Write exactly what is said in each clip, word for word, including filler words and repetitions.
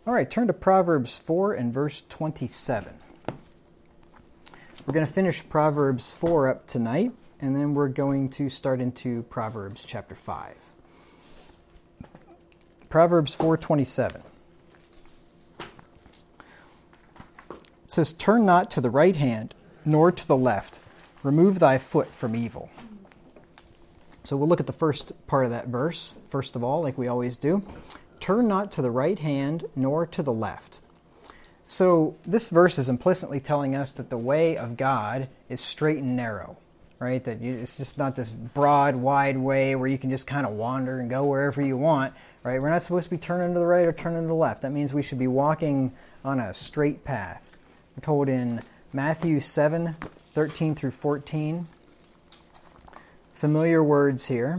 All right, turn to Proverbs four and verse twenty-seven. We're going to finish Proverbs four up tonight, and then we're going to start into Proverbs chapter five. Proverbs four twenty-seven. It says, "Turn not to the right hand, nor to the left. Remove thy foot from evil." So we'll look at the first part of that verse, first of all, like we always do. Turn not to the right hand, nor to the left. So this verse is implicitly telling us that the way of God is straight and narrow, right? That you, it's just not this broad, wide way where you can just kind of wander and go wherever you want, right? We're not supposed to be turning to the right or turning to the left. That means we should be walking on a straight path. We're told in Matthew seven, thirteen through fourteen. Familiar words here.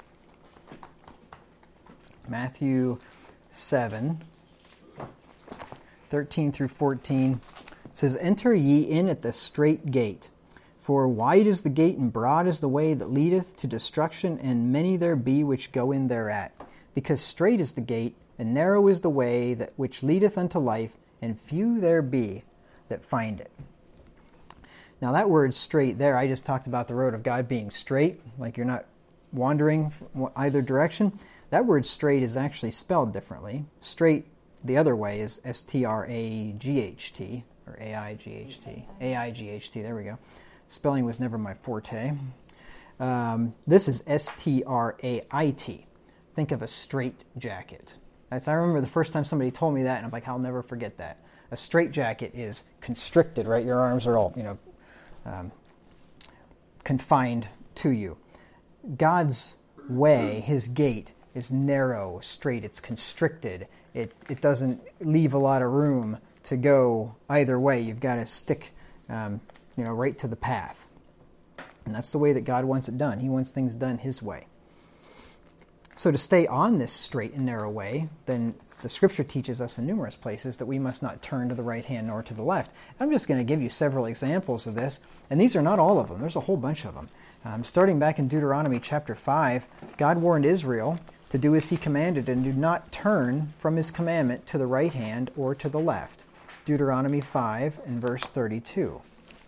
Matthew seven, thirteen through fourteen. It says, "Enter ye in at the strait gate. For wide is the gate and broad is the way that leadeth to destruction, and many there be which go in thereat. Because strait is the gate, and narrow is the way that which leadeth unto life, and few there be that find it." Now that word straight there, I just talked about the road of God being straight, like you're not wandering either direction. That word straight is actually spelled differently. Straight the other way is S T R A G H T, or A I G H T. A I G H T, there we go. Spelling was never my forte. Um, this is S T R A I T. Think of a straight jacket. That's, I remember the first time somebody told me that, and I'm like, I'll never forget that. A straight jacket is constricted, right? Your arms are all, you know, um, confined to you. God's way, his gate, is narrow, straight. It's constricted. It it doesn't leave a lot of room to go either way. You've got to stick, um, you know, right to the path. And that's the way that God wants it done. He wants things done his way. So to stay on this straight and narrow way, then the Scripture teaches us in numerous places that we must not turn to the right hand nor to the left. I'm just going to give you several examples of this, and these are not all of them. There's a whole bunch of them. Um, starting back in Deuteronomy chapter five, God warned Israel to do as he commanded and do not turn from his commandment to the right hand or to the left. Deuteronomy five and verse thirty-two.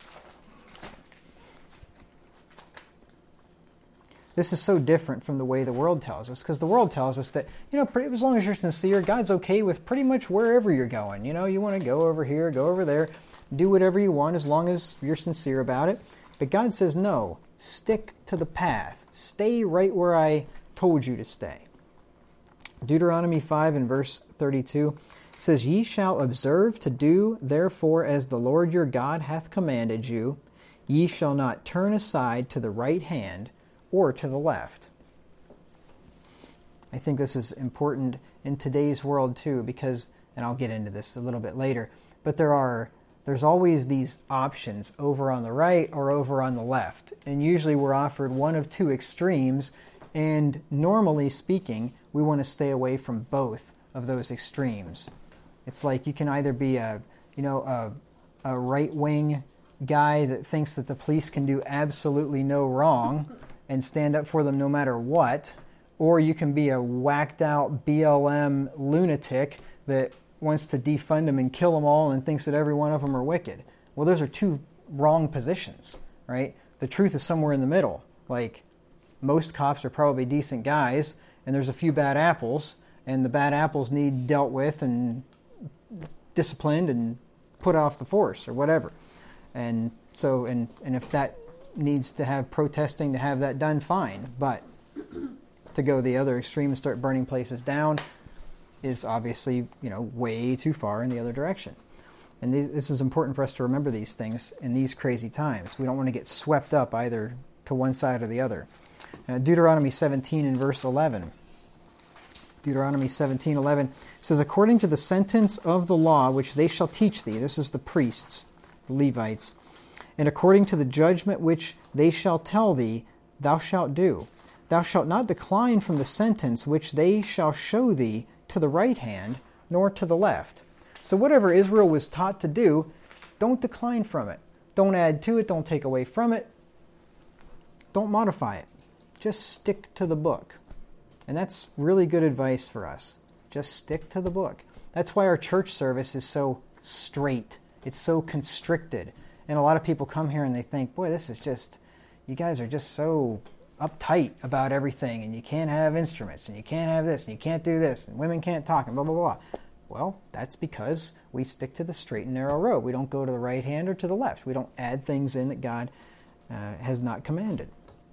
This is so different from the way the world tells us, because the world tells us that, you know, pretty, as long as you're sincere, God's okay with pretty much wherever you're going. You know, you want to go over here, go over there, do whatever you want as long as you're sincere about it. But God says, no, stick to the path. Stay right where I told you to stay. Deuteronomy five and verse thirty-two says, "Ye shall observe to do therefore as the Lord your God hath commanded you. Ye shall not turn aside to the right hand or to the left." I think this is important in today's world too, because, and I'll get into this a little bit later, but there are there's always these options over on the right or over on the left. And usually we're offered one of two extremes, and normally speaking, we want to stay away from both of those extremes. It's like you can either be a, you know, a, a right-wing guy that thinks that the police can do absolutely no wrong and stand up for them no matter what, or you can be a whacked-out B L M lunatic that wants to defund them and kill them all and thinks that every one of them are wicked. Well, those are two wrong positions, right? The truth is somewhere in the middle. Like, most cops are probably decent guys, and there's a few bad apples, and the bad apples need dealt with and disciplined and put off the force or whatever. And so, and, and if that needs to have protesting to have that done, fine. But to go the other extreme and start burning places down is obviously, you know, way too far in the other direction. And these, this is important for us to remember these things in these crazy times. We don't want to get swept up either to one side or the other. Uh, Deuteronomy seventeen and verse eleven. Deuteronomy seventeen eleven says, "According to the sentence of the law which they shall teach thee," this is the priests, the Levites, "and according to the judgment which they shall tell thee, thou shalt do. Thou shalt not decline from the sentence which they shall show thee to the right hand, nor to the left." So whatever Israel was taught to do, don't decline from it. Don't add to it. Don't take away from it. Don't modify it. Just stick to the book. And that's really good advice for us. Just stick to the book. That's why our church service is so straight. It's so constricted. And a lot of people come here and they think, boy, this is just, you guys are just so uptight about everything, and you can't have instruments, and you can't have this, and you can't do this, and women can't talk, and blah, blah, blah. Well, that's because we stick to the straight and narrow road. We don't go to the right hand or to the left. We don't add things in that God uh, has not commanded.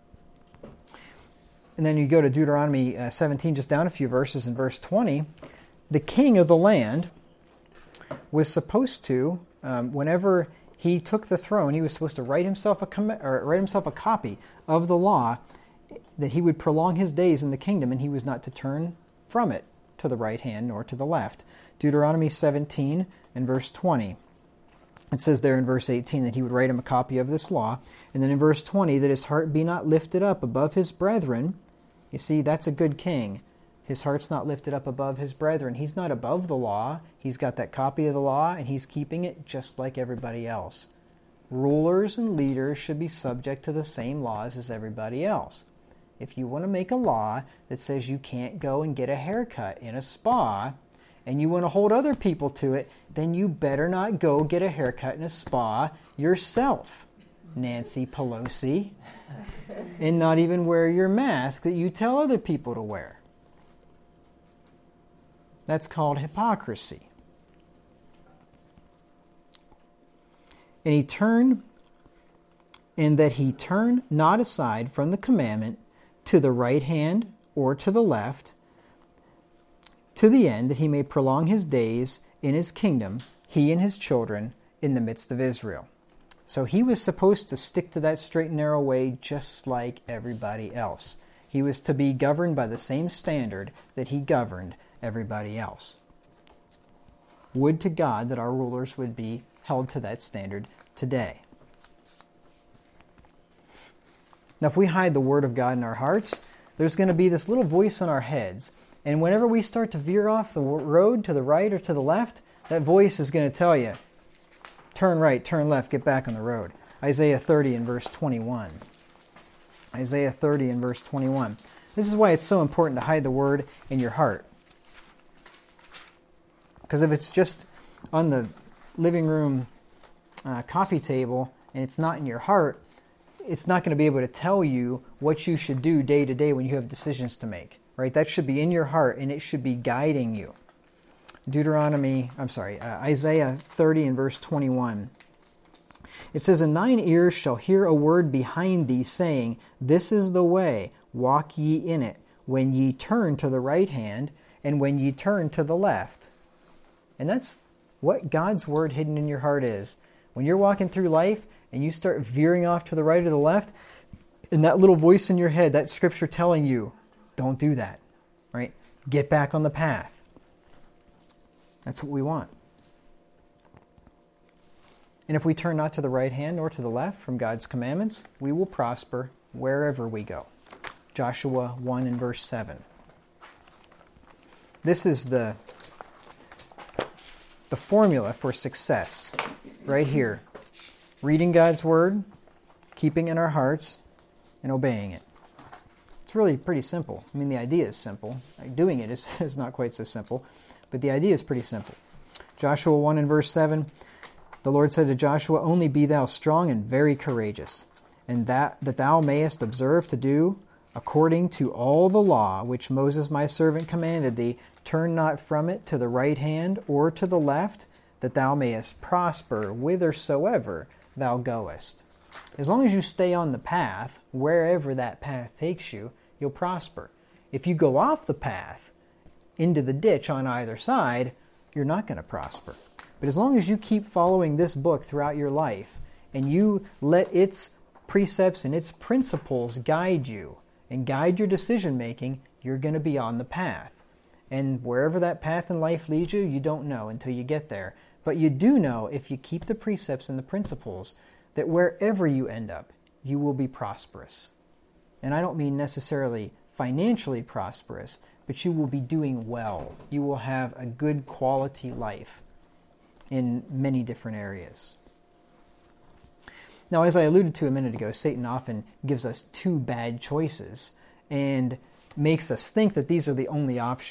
And then you go to Deuteronomy uh, seventeen, just down a few verses, in verse twenty. The king of the land was supposed to, um, whenever he took the throne, he was supposed to write himself a com- or write himself a copy of the law, that he would prolong his days in the kingdom, and he was not to turn from it to the right hand nor to the left. Deuteronomy seventeen and verse twenty. It says there in verse eighteen that he would write him a copy of this law. And then in verse twenty, that his heart be not lifted up above his brethren. You see, that's a good king. His heart's not lifted up above his brethren. He's not above the law. He's got that copy of the law, and he's keeping it just like everybody else. Rulers and leaders should be subject to the same laws as everybody else. If you want to make a law that says you can't go and get a haircut in a spa, and you want to hold other people to it, then you better not go get a haircut in a spa yourself, Nancy Pelosi, and not even wear your mask that you tell other people to wear. That's called hypocrisy. And he turned, and that he turn not aside from the commandment to the right hand or to the left, to the end that he may prolong his days in his kingdom, he and his children, in the midst of Israel. So he was supposed to stick to that straight and narrow way just like everybody else. He was to be governed by the same standard that he governed everybody else. Would to God that our rulers would be held to that standard today. Now, if we hide the Word of God in our hearts, there's going to be this little voice in our heads. And whenever we start to veer off the road to the right or to the left, that voice is going to tell you, turn right, turn left, get back on the road. Isaiah thirty and verse twenty-one. Isaiah thirty and verse twenty-one. This is why it's so important to hide the Word in your heart. Because if it's just on the living room uh, coffee table and it's not in your heart, it's not going to be able to tell you what you should do day to day when you have decisions to make. Right? That should be in your heart, and it should be guiding you. Deuteronomy, I'm sorry, uh, Isaiah thirty and verse twenty-one. It says, "And thine ears shall hear a word behind thee, saying, This is the way, walk ye in it, when ye turn to the right hand, and when ye turn to the left." And that's what God's word hidden in your heart is. When you're walking through life, and you start veering off to the right or the left, and that little voice in your head, that scripture telling you, don't do that, right? Get back on the path. That's what we want. And if we turn not to the right hand nor to the left from God's commandments, we will prosper wherever we go. Joshua one and verse seven. This is the, the formula for success right here. Reading God's word, keeping it in our hearts, and obeying it. It's really pretty simple. I mean, the idea is simple. Like, doing it is, is not quite so simple, but the idea is pretty simple. Joshua one and verse seven, the Lord said to Joshua, "Only be thou strong and very courageous, and that, that thou mayest observe to do according to all the law which Moses my servant commanded thee. Turn not from it to the right hand or to the left, that thou mayest prosper whithersoever thou goest." As long as you stay on the path, wherever that path takes you, you'll prosper. If you go off the path into the ditch on either side, you're not going to prosper. But as long as you keep following this book throughout your life, and you let its precepts and its principles guide you and guide your decision making, you're going to be on the path. And wherever that path in life leads you, you don't know until you get there. But you do know, if you keep the precepts and the principles, that wherever you end up, you will be prosperous. And I don't mean necessarily financially prosperous, but you will be doing well. You will have a good quality life in many different areas. Now, as I alluded to a minute ago, Satan often gives us two bad choices and makes us think that these are the only options.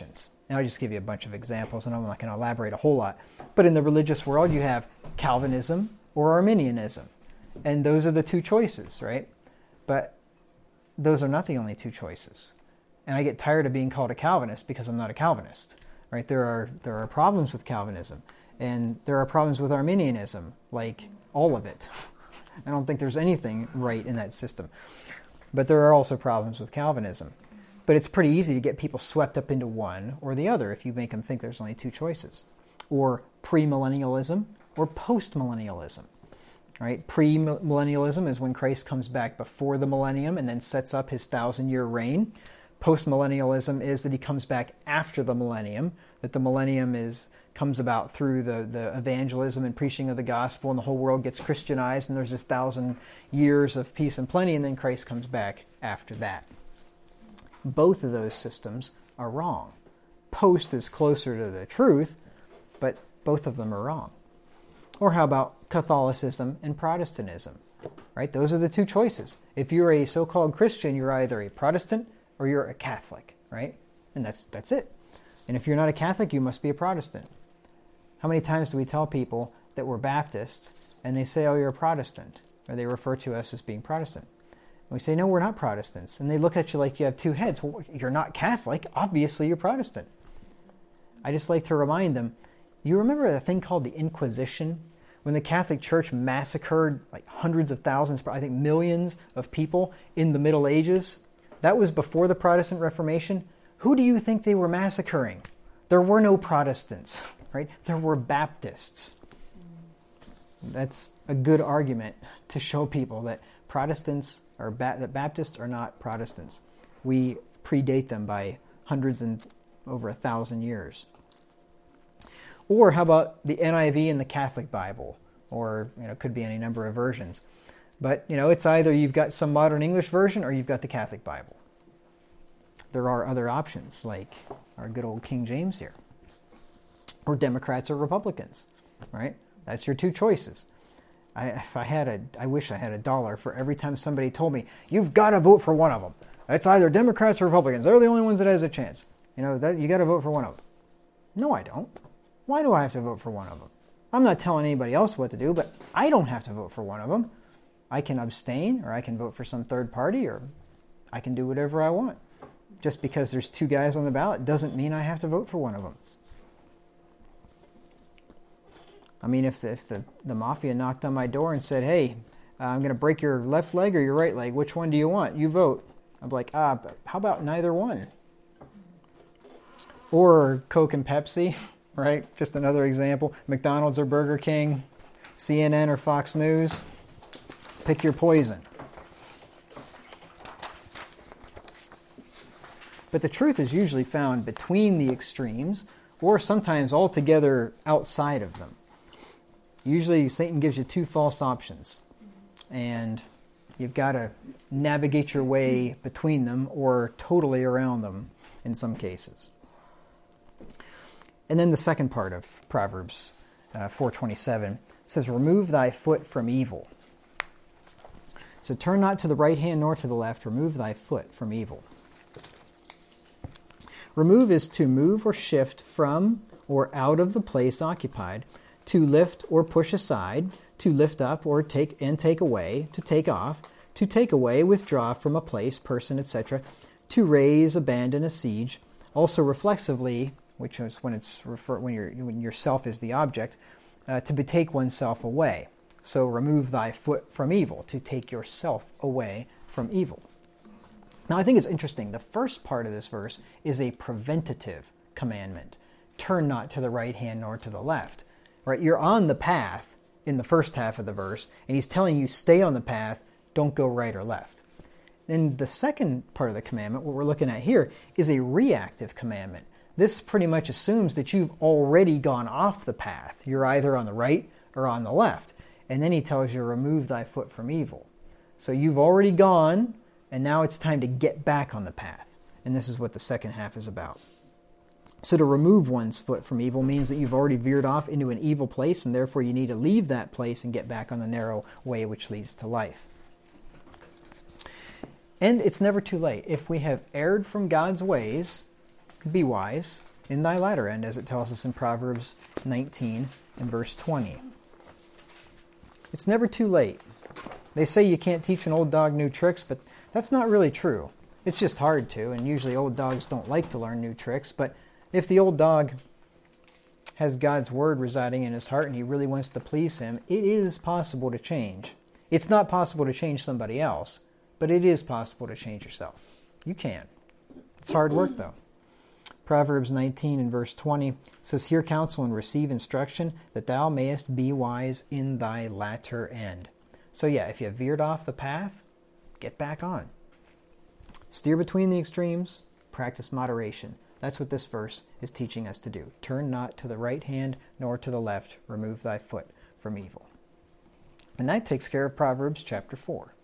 And I'll just give you a bunch of examples, and I'm not going to elaborate a whole lot. But in the religious world, you have Calvinism or Arminianism. And those are the two choices, right? But those are not the only two choices. And I get tired of being called a Calvinist because I'm not a Calvinist, right? There are there are problems with Calvinism, and there are problems with Arminianism, like all of it. I don't think there's anything right in that system. But there are also problems with Calvinism. But it's pretty easy to get people swept up into one or the other if you make them think there's only two choices. Or premillennialism or postmillennialism. Right? Premillennialism is when Christ comes back before the millennium and then sets up his thousand-year reign. Postmillennialism is that he comes back after the millennium, that the millennium is comes about through the, the evangelism and preaching of the gospel, and the whole world gets Christianized, and there's this thousand years of peace and plenty, and then Christ comes back after that. Both of those systems are wrong. Post is closer to the truth, but both of them are wrong. Or how about Catholicism and Protestantism? Right? Those are the two choices. If you're a so-called Christian, you're either a Protestant or you're a Catholic, right? And that's that's it. And if you're not a Catholic, you must be a Protestant. How many times do we tell people that we're Baptists and they say, oh, you're a Protestant, or they refer to us as being Protestant? And we say, no, we're not Protestants. And they look at you like you have two heads. Well, you're not Catholic. Obviously, you're Protestant. I just like to remind them, you remember a thing called the Inquisition? When the Catholic Church massacred like hundreds of thousands, I think millions of people in the Middle Ages? That was before the Protestant Reformation. Who do you think they were massacring? There were no Protestants, right? There were Baptists. That's a good argument to show people that Protestants or ba- that Baptists are not Protestants. We predate them by hundreds and over a thousand years. Or how about the N I V and the Catholic Bible? Or, you know, it could be any number of versions. But, you know, it's either you've got some modern English version or you've got the Catholic Bible. There are other options, like our good old King James here. Or Democrats or Republicans, right? That's your two choices. I, if I had a, I wish I had a dollar for every time somebody told me, you've got to vote for one of them. It's either Democrats or Republicans. They're the only ones that has a chance. You know, that you got to vote for one of them. No, I don't. Why do I have to vote for one of them? I'm not telling anybody else what to do, but I don't have to vote for one of them. I can abstain, or I can vote for some third party, or I can do whatever I want. Just because there's two guys on the ballot doesn't mean I have to vote for one of them. I mean, if the, if the, the mafia knocked on my door and said, hey, uh, I'm going to break your left leg or your right leg, which one do you want? You vote. I'm like, ah, but how about neither one? Or Coke and Pepsi, right? Just another example. McDonald's or Burger King, C N N or Fox News. Pick your poison. But the truth is usually found between the extremes, or sometimes altogether outside of them. Usually Satan gives you two false options, and you've got to navigate your way between them or totally around them in some cases. And then the second part of Proverbs uh, four twenty-seven says, remove thy foot from evil. So turn not to the right hand nor to the left, remove thy foot from evil. Remove is to move or shift from or out of the place occupied, to lift or push aside, to lift up or take and take away, to take off, to take away, withdraw from a place, person, et cetera, to raise, abandon, a siege. Also reflexively, which is when it's refer when your when yourself is the object, uh, to betake oneself away. So remove thy foot from evil, to take yourself away from evil. Now I think it's interesting. The first part of this verse is a preventative commandment. Turn not to the right hand nor to the left. Right? You're on the path in the first half of the verse, and he's telling you stay on the path, don't go right or left. Then the second part of the commandment, what we're looking at here, is a reactive commandment. This pretty much assumes that you've already gone off the path. You're either on the right or on the left. And then he tells you, remove thy foot from evil. So you've already gone, and now it's time to get back on the path. And this is what the second half is about. So to remove one's foot from evil means that you've already veered off into an evil place, and therefore you need to leave that place and get back on the narrow way which leads to life. And it's never too late. If we have erred from God's ways, be wise, in thy latter end, as it tells us in Proverbs nineteen and verse twenty. It's never too late. They say you can't teach an old dog new tricks, but that's not really true. It's just hard to, and usually old dogs don't like to learn new tricks, but if the old dog has God's word residing in his heart and he really wants to please him, it is possible to change. It's not possible to change somebody else, but it is possible to change yourself. You can. It's hard work, though. Proverbs nineteen and verse twenty says, hear counsel and receive instruction, that thou mayest be wise in thy latter end. So yeah, if you have veered off the path, get back on. Steer between the extremes, practice moderation. That's what this verse is teaching us to do. Turn not to the right hand, nor to the left. Remove thy foot from evil. And that takes care of Proverbs chapter four.